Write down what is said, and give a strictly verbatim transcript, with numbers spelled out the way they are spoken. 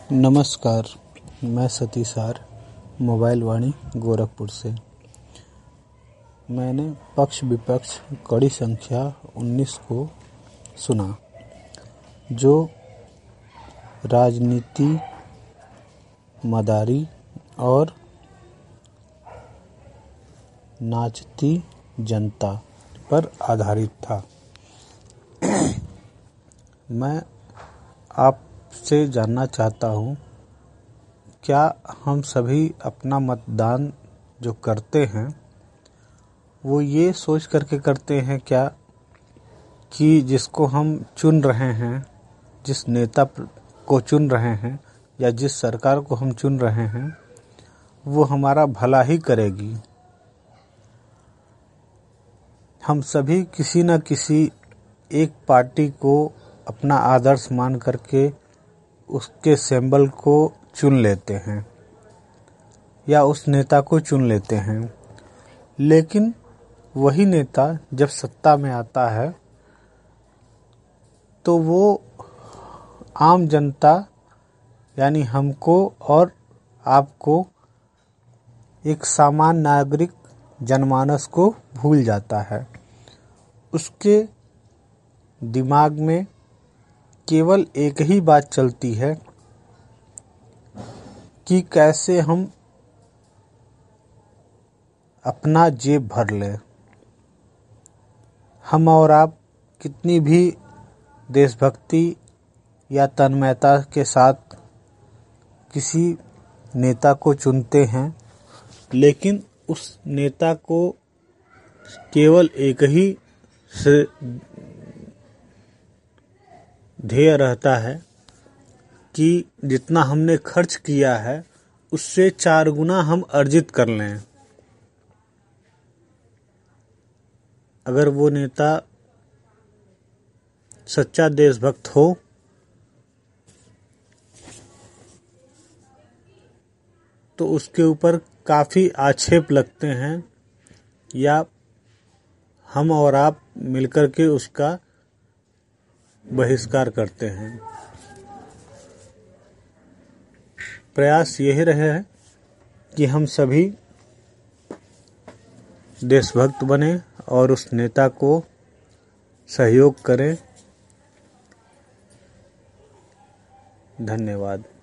नमस्कार, मैं Satish R mobile Vani Gorakhpur से। मैंने पक्ष विपक्ष कड़ी संख्या उन्नीस को सुना, जो राजनीति, मदारी और नाचती जनता पर आधारित था। मैं आपसे जानना चाहता हूँ, क्या हम सभी अपना मतदान जो करते हैं वो ये सोच करके करते हैं क्या कि जिसको हम चुन रहे हैं, जिस नेता को चुन रहे हैं या जिस सरकार को हम चुन रहे हैं वो हमारा भला ही करेगी। हम सभी किसी न किसी एक पार्टी को अपना आदर्श मान करके उसके सिंबल को चुन लेते हैं या उस नेता को चुन लेते हैं, लेकिन वही नेता जब सत्ता में आता है तो वो आम जनता यानी हमको और आपको, एक सामान्य नागरिक जनमानस को भूल जाता है। उसके दिमाग में केवल एक ही बात चलती है कि कैसे हम अपना जेब भर लें। हम और आप कितनी भी देशभक्ति या तन्मयता के साथ किसी नेता को चुनते हैं, लेकिन उस नेता को केवल एक ही से ध्येय रहता है कि जितना हमने खर्च किया है उससे चार गुना हम अर्जित कर लें। अगर वो नेता सच्चा देशभक्त हो तो उसके ऊपर काफ़ी आक्षेप लगते हैं या हम और आप मिलकर के उसका बहिष्कार करते हैं। प्रयास यही रहे है कि हम सभी देशभक्त बने और उस नेता को सहयोग करें। धन्यवाद।